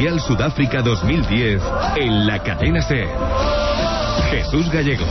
Mundial Sudáfrica 2010 en la cadena SER. Jesús Gallego.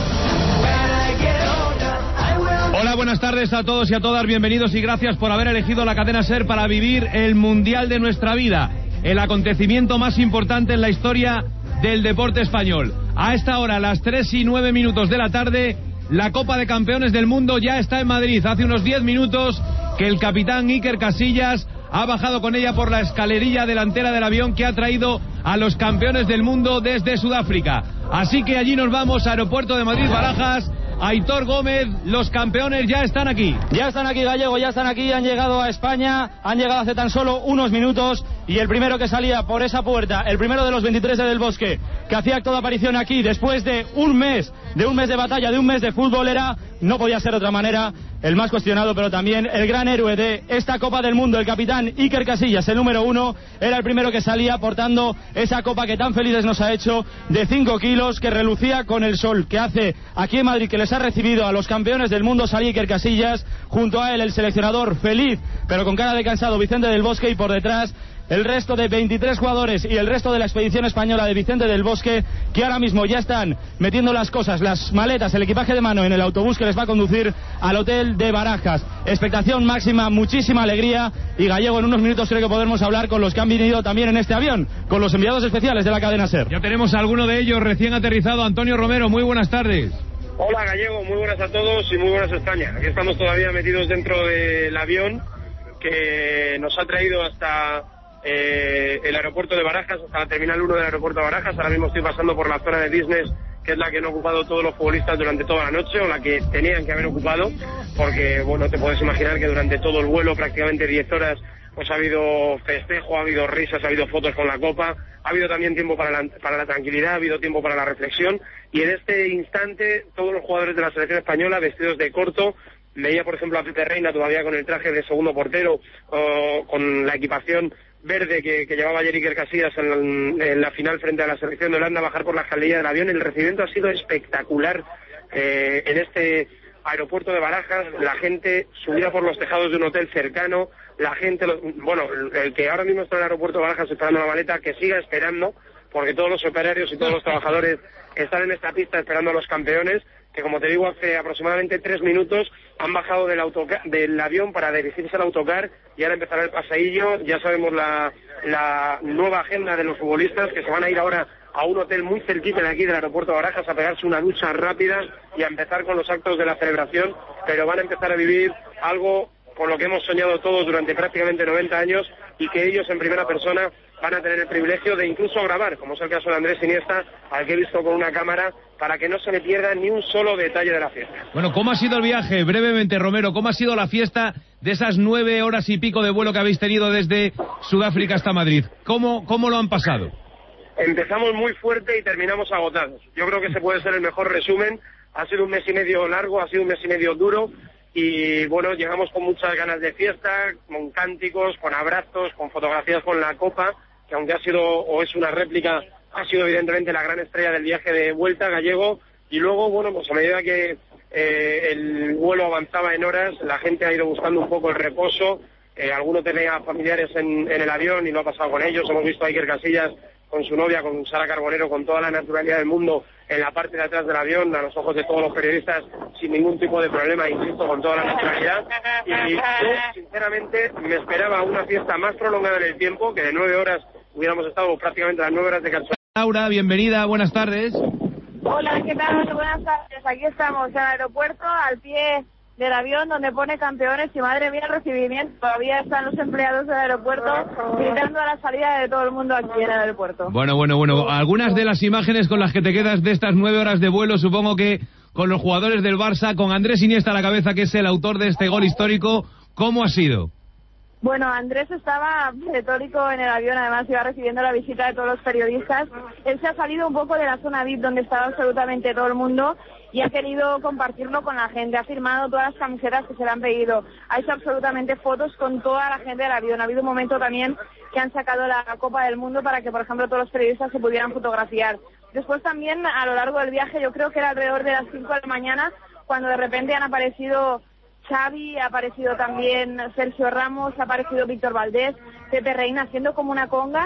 Hola, buenas tardes a todos y a todas, bienvenidos y gracias por haber elegido la cadena SER para vivir el Mundial de nuestra vida, el acontecimiento más importante en la historia del deporte español. A esta hora, a las 3:09 de la tarde, la Copa de Campeones del Mundo ya está en Madrid. Hace unos 10 minutos que el capitán Iker Casillas ha bajado con ella por la escalerilla delantera del avión que ha traído a los campeones del mundo desde Sudáfrica. Así que allí nos vamos, aeropuerto de Madrid-Barajas. Aitor Gómez, los campeones ya están aquí. Ya están aquí, Gallego, ya están aquí, han llegado a España, han llegado hace tan solo unos minutos, y el primero que salía por esa puerta, el primero de los 23 del Bosque, que hacía acto de aparición aquí después de un mes de batalla, de un mes de fútbol, era, no podía ser de otra manera, el más cuestionado, pero también el gran héroe de esta Copa del Mundo, el capitán Iker Casillas, el número 1, era el primero que salía portando esa copa que tan felices nos ha hecho, de 5 kilos, que relucía con el sol que hace aquí en Madrid, que les ha recibido a los campeones del mundo. Salía Iker Casillas, junto a él el seleccionador feliz, pero con cara de cansado, Vicente del Bosque, y por detrás el resto de 23 jugadores y el resto de la expedición española de Vicente del Bosque, que ahora mismo ya están metiendo las cosas, las maletas, el equipaje de mano en el autobús que les va a conducir al hotel de Barajas. Expectación máxima, muchísima alegría, y Gallego, en unos minutos creo que podremos hablar con los que han venido también en este avión, con los enviados especiales de la cadena SER. Ya tenemos a alguno de ellos recién aterrizado. Antonio Romero, muy buenas tardes. Hola, Gallego, muy buenas a todos y muy buenas a España. Aquí estamos todavía metidos dentro del avión que nos ha traído hasta el aeropuerto de Barajas, hasta la terminal 1 del aeropuerto de Barajas. Ahora mismo estoy pasando por la zona de business, que es la que han ocupado todos los futbolistas durante toda la noche, o la que tenían que haber ocupado, porque, bueno, te puedes imaginar que durante todo el vuelo, prácticamente 10 horas, pues ha habido festejo, ha habido risas, ha habido fotos con la copa, ha habido también tiempo para la tranquilidad, ha habido tiempo para la reflexión, y en este instante todos los jugadores de la selección española vestidos de corto. Veía, por ejemplo, a Pepe Reina todavía con el traje de segundo portero, con la equipación verde que llevaba ayer Iker Casillas en la final frente a la selección de Holanda, bajar por la escalerilla del avión. El recibimiento ha sido espectacular en este aeropuerto de Barajas. La gente subida por los tejados de un hotel cercano, la gente, el que ahora mismo está en el aeropuerto de Barajas esperando la maleta, que siga esperando, porque todos los operarios y todos los trabajadores están en esta pista esperando a los campeones, que, como te digo, hace aproximadamente 3 minutos han bajado del avión para dirigirse al autocar, y ahora empezará el paseillo. Ya sabemos la nueva agenda de los futbolistas, que se van a ir ahora a un hotel muy cerquita de aquí del aeropuerto de Barajas a pegarse una ducha rápida y a empezar con los actos de la celebración, pero van a empezar a vivir algo con lo que hemos soñado todos durante prácticamente 90 años, y que ellos en primera persona van a tener el privilegio de incluso grabar, como es el caso de Andrés Iniesta, al que he visto con una cámara, para que no se le pierda ni un solo detalle de la fiesta. Bueno, ¿cómo ha sido el viaje? Brevemente, Romero, ¿cómo ha sido la fiesta de esas 9 horas y pico de vuelo que habéis tenido desde Sudáfrica hasta Madrid? ¿Cómo lo han pasado? Empezamos muy fuerte y terminamos agotados. Yo creo que ese puede ser el mejor resumen. Ha sido un mes y medio largo, ha sido un mes y medio duro, y bueno, llegamos con muchas ganas de fiesta, con cánticos, con abrazos, con fotografías con la copa, que aunque ha sido o es una réplica, ha sido evidentemente la gran estrella del viaje de vuelta, Gallego. Y luego, bueno, pues a medida que el vuelo avanzaba en horas, la gente ha ido buscando un poco el reposo. Alguno tenía familiares en el avión y no ha pasado con ellos. Hemos visto a Iker Casillas con su novia, con Sara Carbonero, con toda la naturalidad del mundo en la parte de atrás del avión, a los ojos de todos los periodistas, sin ningún tipo de problema, insisto, con toda la naturalidad. Y yo, sinceramente, me esperaba una fiesta más prolongada en el tiempo, que de 9 horas hubiéramos estado prácticamente las 9 horas de canción. Laura, bienvenida, buenas tardes. Hola, ¿qué tal? Buenas tardes. Aquí estamos en el aeropuerto, al pie del avión donde pone campeones, y madre mía el recibimiento. Todavía están los empleados del aeropuerto gritando a la salida de todo el mundo aquí en el aeropuerto. Bueno. Algunas de las imágenes con las que te quedas de estas 9 horas de vuelo, supongo que con los jugadores del Barça, con Andrés Iniesta a la cabeza, que es el autor de este gol histórico, ¿cómo ha sido? Bueno, Andrés estaba pletórico en el avión, además iba recibiendo la visita de todos los periodistas. Él se ha salido un poco de la zona VIP donde estaba absolutamente todo el mundo y ha querido compartirlo con la gente. Ha firmado todas las camisetas que se le han pedido. Ha hecho absolutamente fotos con toda la gente del avión. Ha habido un momento también que han sacado la Copa del Mundo para que, por ejemplo, todos los periodistas se pudieran fotografiar. Después también, a lo largo del viaje, yo creo que era alrededor de las 5 de la mañana, cuando de repente han aparecido Xavi, ha aparecido también Sergio Ramos, ha aparecido Víctor Valdés, Pepe Reina, haciendo como una conga, y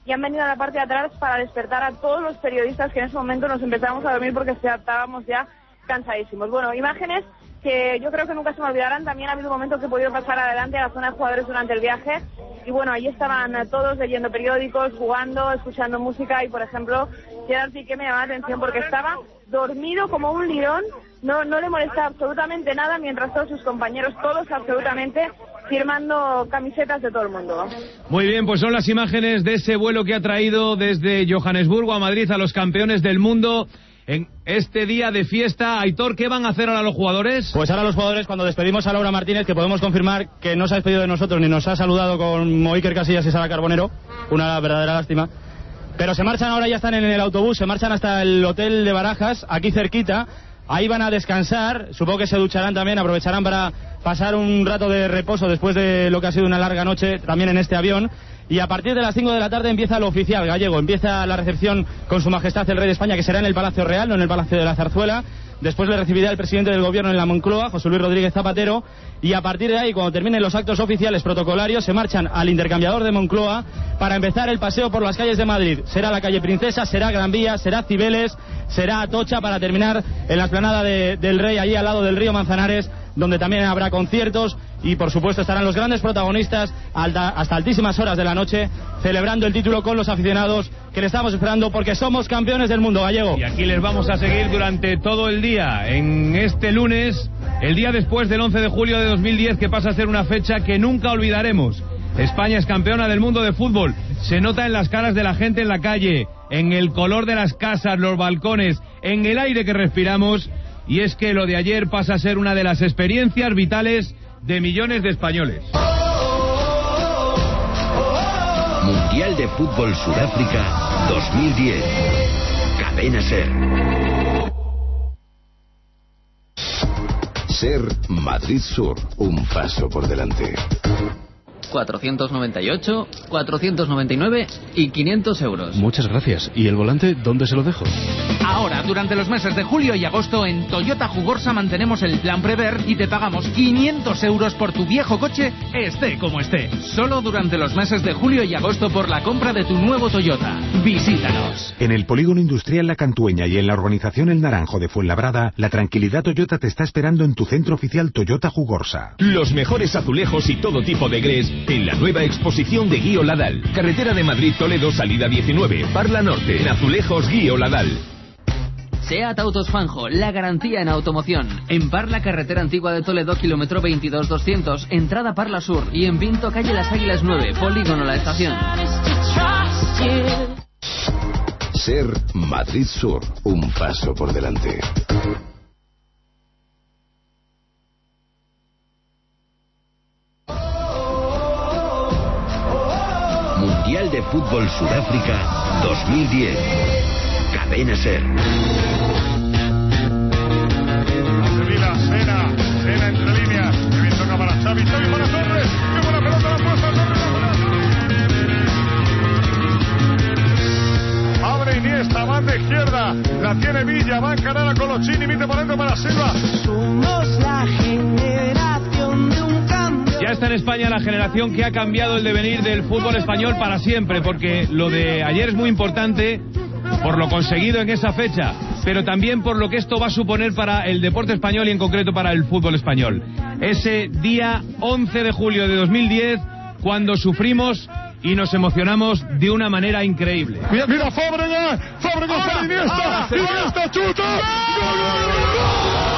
y han venido a la parte de atrás para despertar a todos los periodistas que en ese momento nos empezamos a dormir porque estábamos ya cansadísimos. Bueno, imágenes que yo creo que nunca se me olvidarán. También ha habido momentos que he podido pasar adelante a la zona de jugadores durante el viaje y bueno, ahí estaban todos leyendo periódicos, jugando, escuchando música y por ejemplo Gerard Piqué me llamaba la atención porque estaba dormido como un león, no le molestaba absolutamente nada mientras todos sus compañeros, todos absolutamente, firmando camisetas de todo el mundo. Muy bien, pues son las imágenes de ese vuelo que ha traído desde Johannesburgo a Madrid a los campeones del mundo. En este día de fiesta, Aitor, ¿qué van a hacer ahora los jugadores? Pues ahora los jugadores, cuando despedimos a Laura Martínez, que podemos confirmar que no se ha despedido de nosotros ni nos ha saludado con Iker Casillas y Sara Carbonero, una verdadera lástima, pero se marchan ahora, ya están en el autobús, se marchan hasta el hotel de Barajas, aquí cerquita. Ahí van a descansar, supongo que se ducharán también, aprovecharán para pasar un rato de reposo después de lo que ha sido una larga noche también en este avión. Y a partir de las 5 de la tarde empieza lo oficial gallego, empieza la recepción con Su Majestad el Rey de España, que será en el Palacio Real, no en el Palacio de la Zarzuela. Después le recibirá el presidente del gobierno en la Moncloa, José Luis Rodríguez Zapatero, y a partir de ahí, cuando terminen los actos oficiales protocolarios, se marchan al intercambiador de Moncloa para empezar el paseo por las calles de Madrid. Será la calle Princesa, será Gran Vía, será Cibeles, será Atocha, para terminar en la explanada del Rey, allí al lado del río Manzanares, donde también habrá conciertos y por supuesto estarán los grandes protagonistas hasta altísimas horas de la noche celebrando el título con los aficionados que le estamos esperando porque somos campeones del mundo, gallego. Y aquí les vamos a seguir durante todo el día, en este lunes, el día después del 11 de julio de 2010, que pasa a ser una fecha que nunca olvidaremos. España es campeona del mundo de fútbol, se nota en las caras de la gente en la calle, en el color de las casas, los balcones, en el aire que respiramos. Y es que lo de ayer pasa a ser una de las experiencias vitales de millones de españoles. Mundial de Fútbol Sudáfrica 2010. Cadena SER. SER Madrid Sur, un paso por delante. 498, 499 y 500 euros. Muchas gracias. ¿Y el volante dónde se lo dejo? Ahora, durante los meses de julio y agosto, en Toyota Jugorsa mantenemos el plan Prever y te pagamos 500 euros por tu viejo coche, esté como esté. Solo durante los meses de julio y agosto por la compra de tu nuevo Toyota. Visítanos. En el Polígono Industrial La Cantueña y en la urbanización El Naranjo de Fuenlabrada, la tranquilidad Toyota te está esperando en tu centro oficial Toyota Jugorsa. Los mejores azulejos y todo tipo de grés en la nueva exposición de Guío Ladal. Carretera de Madrid-Toledo, salida 19, Parla Norte. En Azulejos Guío Ladal. SEAT Autos Fanjo, la garantía en automoción. En Parla, carretera antigua de Toledo, kilómetro 22-200, entrada Parla Sur. Y en Pinto, calle Las Águilas 9, Polígono La Estación. SER Madrid Sur, un paso por delante. Mundial de Fútbol Sudáfrica 2010. Cadena SER. Sevilla, Sena entre líneas. Que bien toca para Xavi para Torres. Qué buena pelota la puesta Torres. Abre Iniesta, van de izquierda. La tiene Villa, va a encarar a Colochini. Mite por dentro para Silva. Somos la generación de un cambio. Ya está en España la generación que ha cambiado el devenir del fútbol español para siempre, porque lo de ayer es muy importante por lo conseguido en esa fecha, pero también por lo que esto va a suponer para el deporte español y en concreto para el fútbol español. Ese día 11 de julio de 2010, cuando sufrimos y nos emocionamos de una manera increíble. Mira Fábregas para Iniesta. Iniesta chuta. ¡Gol!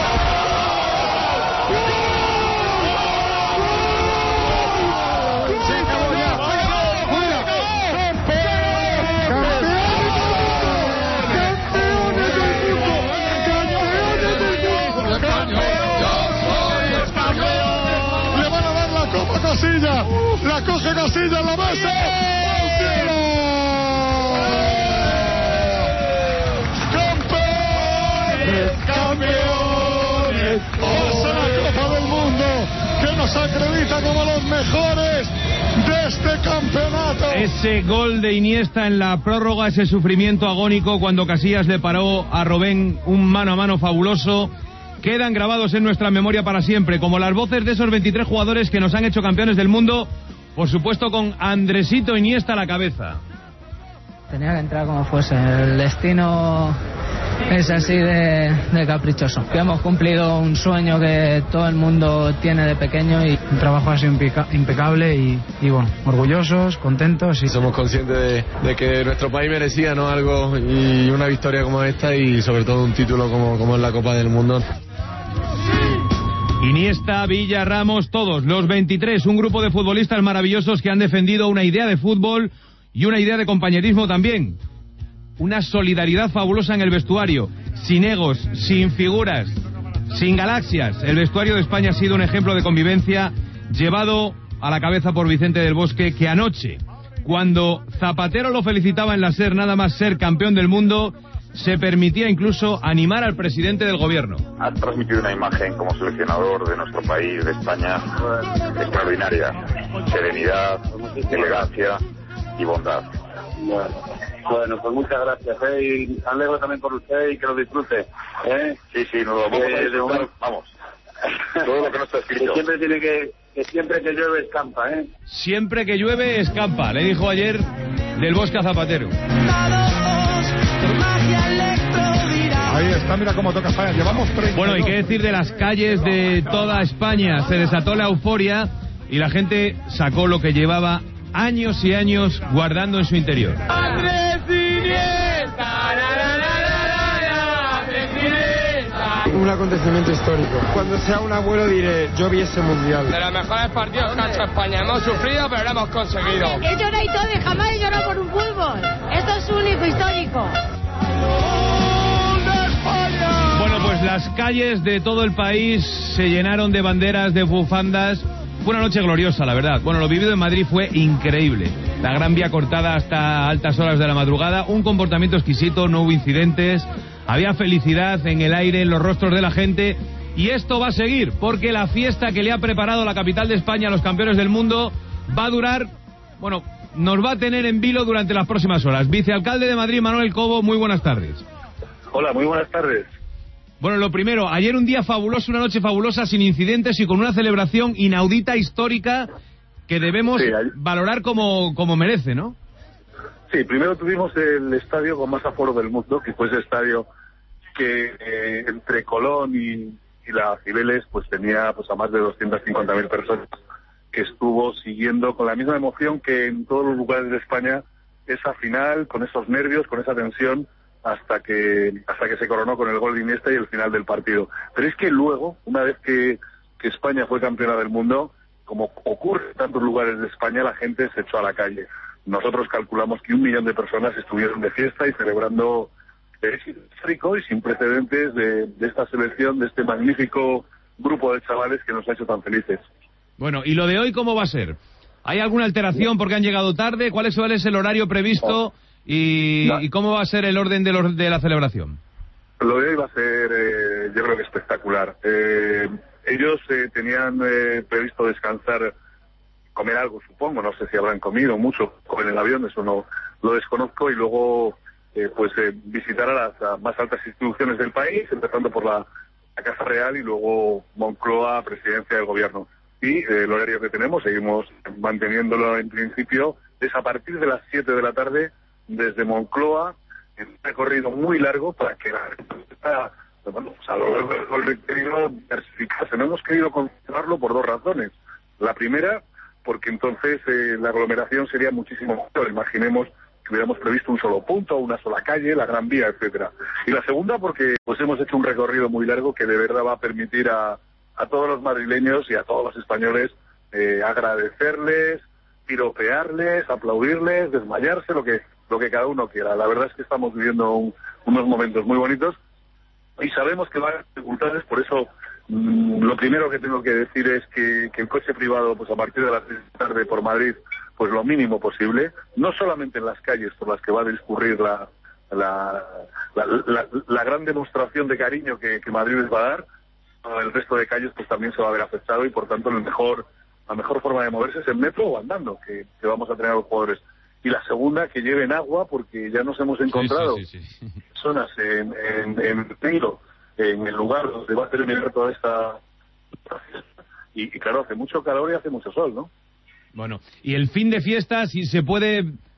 Casilla, la coge Casilla en la base. ¡Campeones! ¡Pasa la Copa del Mundo! ¡Que nos acredita como los mejores de este campeonato! Ese gol de Iniesta en la prórroga, ese sufrimiento agónico cuando Casillas le paró a Robben un mano a mano fabuloso, quedan grabados en nuestra memoria para siempre, como las voces de esos 23 jugadores que nos han hecho campeones del mundo, por supuesto con Andresito Iniesta a la cabeza. Tenía que entrar como fuese. El destino es así de caprichoso. Que hemos cumplido un sueño que todo el mundo tiene de pequeño y el trabajo ha sido impecable y bueno, orgullosos, contentos. Y somos conscientes de que nuestro país merecía, ¿no?, algo y una victoria como esta y sobre todo un título como es la Copa del Mundo. Iniesta, Villa, Ramos, todos, los 23, un grupo de futbolistas maravillosos que han defendido una idea de fútbol y una idea de compañerismo también. Una solidaridad fabulosa en el vestuario, sin egos, sin figuras, sin galaxias. El vestuario de España ha sido un ejemplo de convivencia llevado a la cabeza por Vicente del Bosque, que anoche, cuando Zapatero lo felicitaba en la SER nada más ser campeón del mundo, se permitía incluso animar al presidente del gobierno. Ha transmitido una imagen como seleccionador de nuestro país, de España, extraordinaria. Serenidad, elegancia y bondad. Bueno, pues muchas gracias, y me alegro también por usted y que lo disfrute. Sí, nos lo vamos a disfrutar, vamos. Todo lo que no está escrito. Que siempre que llueve escampa, Siempre que llueve escampa, le dijo ayer Del Bosque a Zapatero. Ahí está, mira cómo toca España. Llevamos 30. Bueno, y qué decir de las calles de toda España. Se desató la euforia y la gente sacó lo que llevaba años y años guardando en su interior. Un acontecimiento histórico. Cuando sea un abuelo diré, yo vi ese mundial. De los mejores partidos que ha hecho España. Hemos sufrido, pero lo hemos conseguido. He llorado y todo, y jamás he llorado por un fútbol. Esto es único, histórico. Bueno, pues las calles de todo el país se llenaron de banderas, de bufandas. Fue una noche gloriosa, la verdad. Bueno, lo vivido en Madrid fue increíble. La Gran Vía cortada hasta altas horas de la madrugada, un comportamiento exquisito, no hubo incidentes, había felicidad en el aire, en los rostros de la gente, y esto va a seguir, porque la fiesta que le ha preparado la capital de España a los campeones del mundo va a durar, bueno, nos va a tener en vilo durante las próximas horas. Vicealcalde de Madrid, Manuel Cobo, muy buenas tardes. Hola, muy buenas tardes. Bueno, lo primero, ayer un día fabuloso, una noche fabulosa, sin incidentes y con una celebración inaudita, histórica, que debemos valorar como merece, ¿no? Sí, primero tuvimos el estadio con más aforo del mundo, que fue ese estadio que entre Colón y la Cibeles pues tenía pues a más de 250.000 personas, que estuvo siguiendo con la misma emoción que en todos los lugares de España esa final, con esos nervios, con esa tensión, hasta que se coronó con el gol de Iniesta y el final del partido. Pero es que luego, una vez que España fue campeona del mundo, como ocurre en tantos lugares de España, la gente se echó a la calle. Nosotros calculamos que 1 millón de personas estuvieron de fiesta y celebrando histórico y sin precedentes de esta selección, de este magnífico grupo de chavales que nos ha hecho tan felices. Bueno, ¿y lo de hoy cómo va a ser? ¿Hay alguna alteración porque han llegado tarde? ¿Cuál es el horario previsto? ¿Y cómo va a ser el orden de la celebración? Lo de hoy va a ser, yo creo que espectacular. Ellos tenían previsto descansar, comer algo, supongo, no sé si habrán comido mucho en el avión, eso no lo desconozco, y luego visitar a las más altas instituciones del país, empezando por la Casa Real y luego Moncloa, Presidencia del Gobierno. Y el horario que tenemos, seguimos manteniéndolo en principio, es a partir de las 7 de la tarde, desde Moncloa, en un recorrido muy largo para que la gente, bueno, pues a lo largo del recorrido diversificarse. No hemos querido concentrarlo por 2 razones. La primera, porque entonces la aglomeración sería muchísimo mayor. Imaginemos que hubiéramos previsto un solo punto, una sola calle, la Gran Vía, etcétera. Y la segunda, porque pues hemos hecho un recorrido muy largo que de verdad va a permitir a todos los madrileños y a todos los españoles agradecerles, piropearles, aplaudirles, desmayarse, lo que cada uno quiera. La verdad es que estamos viviendo unos momentos muy bonitos y sabemos que va a haber dificultades, por eso lo primero que tengo que decir es que el coche privado, pues a partir de las 3 de la tarde por Madrid, pues lo mínimo posible, no solamente en las calles por las que va a discurrir la gran demostración de cariño que Madrid les va a dar, el resto de calles pues también se va a ver afectado y por tanto la mejor forma de moverse es en metro o andando, que vamos a tener a los jugadores. Y la segunda, que lleven agua, porque ya nos hemos encontrado personas en Tiro, en el lugar donde va a terminar toda esta fiesta. Y claro, hace mucho calor y hace mucho sol, ¿no? Bueno, y el fin de fiesta, si se puede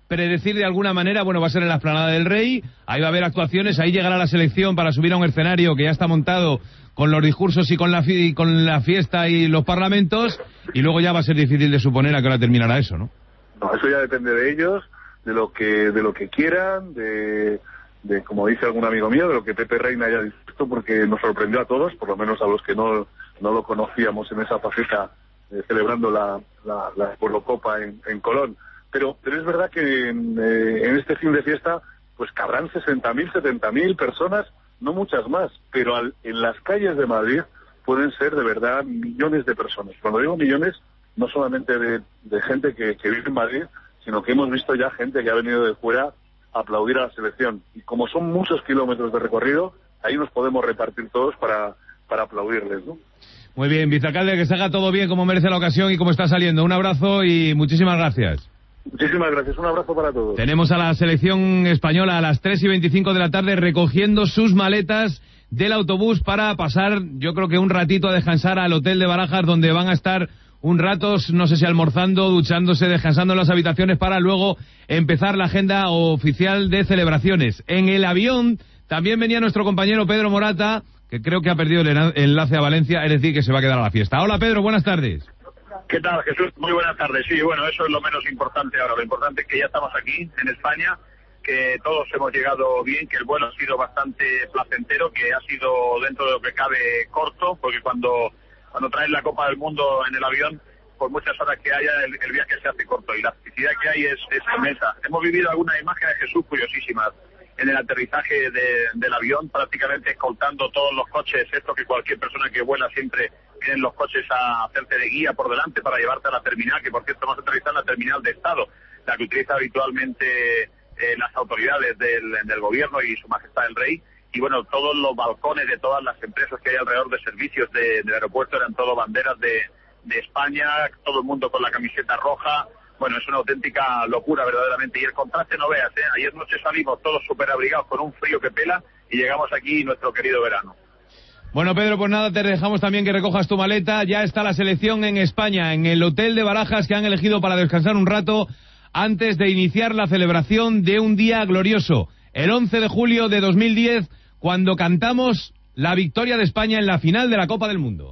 predecir de alguna manera, bueno, va a ser en la Explanada del Rey, ahí va a haber actuaciones, ahí llegará la selección para subir a un escenario que ya está montado con los discursos y con la fiesta y los parlamentos, y luego ya va a ser difícil de suponer a qué hora terminará eso, ¿no? No, eso ya depende de ellos, de lo que quieran, de como dice algún amigo mío, de lo que Pepe Reina haya visto, porque nos sorprendió a todos, por lo menos a los que no lo conocíamos en esa faceta, celebrando la Eurocopa en Colón. Pero es verdad que en este fin de fiesta pues cabrán 60.000, 70.000 personas, no muchas más, pero en las calles de Madrid pueden ser de verdad millones de personas. Cuando digo millones, no solamente de gente que vive en Madrid, sino que hemos visto ya gente que ha venido de fuera a aplaudir a la selección. Y como son muchos kilómetros de recorrido, ahí nos podemos repartir todos para aplaudirles, ¿no? Muy bien, vicealcalde, que se haga todo bien como merece la ocasión y como está saliendo. Un abrazo y muchísimas gracias. Muchísimas gracias, un abrazo para todos. Tenemos a la selección española a las 3:25 de la tarde recogiendo sus maletas del autobús para pasar, yo creo que un ratito a descansar al hotel de Barajas, donde van a estar un rato, no sé si almorzando, duchándose, descansando en las habitaciones para luego empezar la agenda oficial de celebraciones. En el avión también venía nuestro compañero Pedro Morata, que creo que ha perdido el enlace a Valencia, es decir, que se va a quedar a la fiesta. Hola Pedro, buenas tardes. ¿Qué tal, Jesús? Muy buenas tardes. Sí, bueno, eso es lo menos importante ahora. Lo importante es que ya estamos aquí, en España, que todos hemos llegado bien, que el vuelo ha sido bastante placentero, que ha sido dentro de lo que cabe corto, porque cuando traes la Copa del Mundo en el avión, por muchas horas que haya, el viaje se hace corto y la felicidad que hay es inmensa. Hemos vivido algunas imágenes, Jesús, curiosísimas en el aterrizaje del avión, prácticamente escoltando todos los coches, esto que cualquier persona que vuela siempre vienen los coches a hacerte de guía por delante para llevarte a la terminal, que por cierto hemos aterrizado en la terminal de Estado, la que utiliza habitualmente las autoridades del gobierno y su majestad el rey. Y bueno, todos los balcones de todas las empresas que hay alrededor de servicios del aeropuerto eran todo banderas de España, todo el mundo con la camiseta roja. Bueno, es una auténtica locura verdaderamente, y el contraste no veas, ayer noche salimos todos súper abrigados con un frío que pela y llegamos aquí nuestro querido verano. Bueno, Pedro, pues nada, te dejamos también que recojas tu maleta. Ya está la selección en España, en el hotel de Barajas, que han elegido para descansar un rato antes de iniciar la celebración de un día glorioso, el 11 de julio de 2010, cuando cantamos la victoria de España en la final de la Copa del Mundo.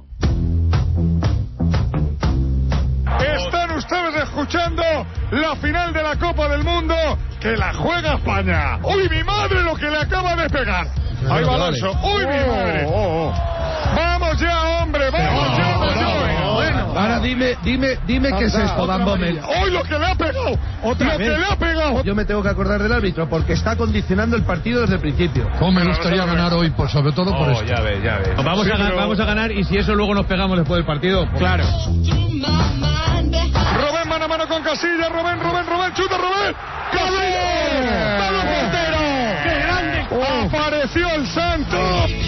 Están ustedes escuchando la final de la Copa del Mundo, que la juega España. ¡Uy, mi madre, lo que le acaba de pegar! Ahí va Alonso. ¡Uy, mi madre! ¡Vamos ya, hombre! ¡Vamos ya, bueno, ahora dime qué es esto, Van Bommel. ¡Uy, lo que le ha pegado! ¡Lo que le ha pegado! Yo me tengo que acordar del árbitro, porque está condicionando el partido desde el principio. ¿Cómo me gustaría ganar hoy, por sobre todo por esto? Ya ves. Vamos a ganar, y si eso luego nos pegamos después del partido, pues... Claro. Robén mano a mano con Casillas, Robén, chuta Robén. ¡Casillas! ¡Vamos, portero! ¡Qué grande! ¡Apareció el santo!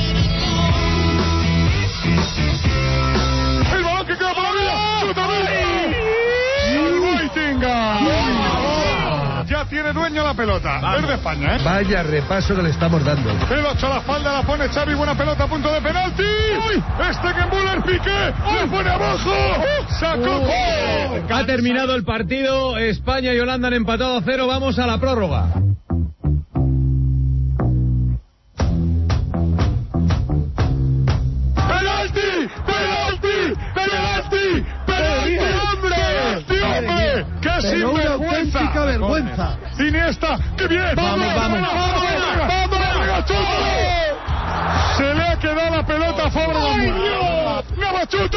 El balón que queda por la vida. ¡Chuta Boitinga! Ya tiene dueño la pelota. Vamos. Es de España, ¿eh? Vaya repaso que le estamos dando. Pelota a la falda, la pone Xavi, buena pelota a punto de penalti. ¡Uy! Stegenbuller, Piqué, le pone abajo. ¡Sacó! Ha terminado el partido, España y Holanda han empatado a 0, vamos a la prórroga. ¡Hombre! ¡Qué sinvergüenza! ¡Vergüenza! ¡Iniesta! ¡Qué bien! ¡Vamos! Se le ha quedado la pelota a Fabregas. ¡Navachuta!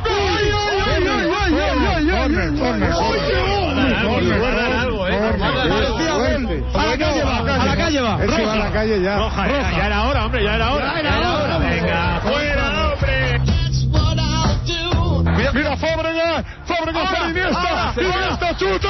A la calle va. Ese va a la calle ya. Roja. Ya era hora, hombre, ya era hora. Venga, fuera, hombre. Mira Fabregas para Iniesta chuta.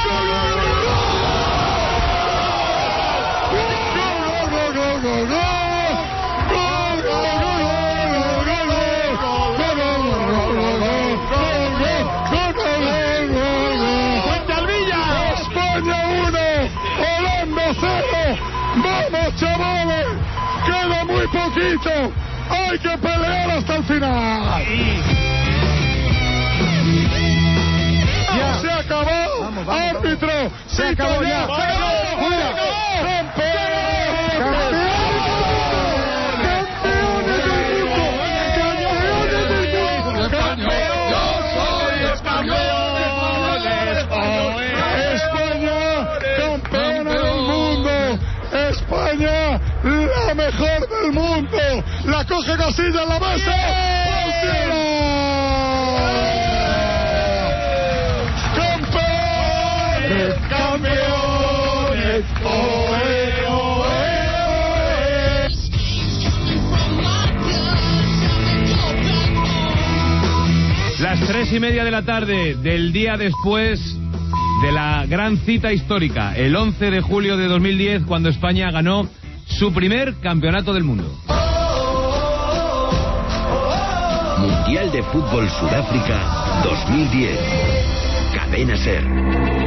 España 1, Holanda 0. Vamos, chavales, queda muy poquito. Hay que pelear hasta el final. Se acabó. Árbitro. Se acabó ya. ¡Fuera! España, la mejor del mundo, la coge Casilla en la mesa. ¡Campeones! ¡Campeones! ¡Oe, oe! Las 3:30 de la tarde del día después de la gran cita histórica, el 11 de julio de 2010, cuando España ganó su primer campeonato del mundo. Mundial de Fútbol Sudáfrica 2010. Cadena SER.